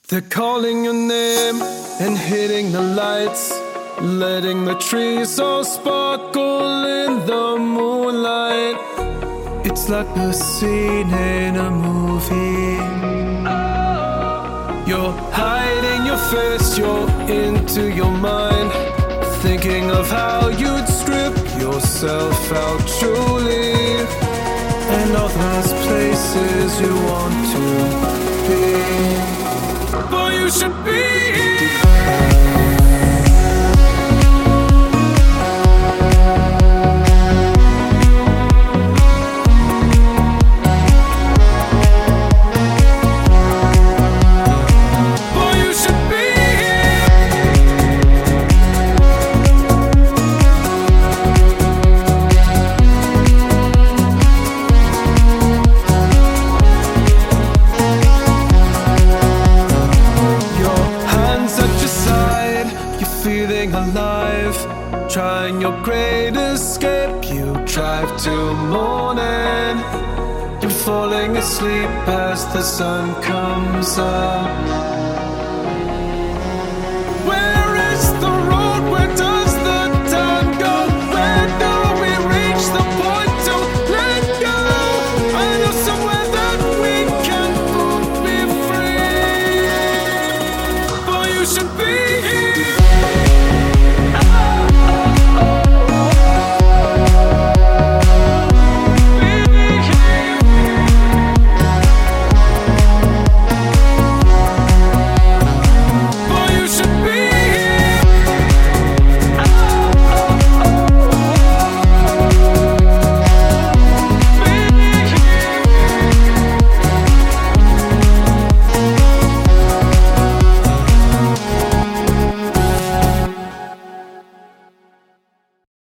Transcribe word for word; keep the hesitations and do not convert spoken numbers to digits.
They're calling your name and hitting the lights, letting the trees all sparkle in the moonlight. It's like a scene in a movie. You're hiding your face, you're into your mind, thinking of how you'd strip yourself out truly, and all those places you want to be. Boy, you should be here. Feeling alive, trying your great escape. You drive till morning, you're falling asleep as the sun comes up.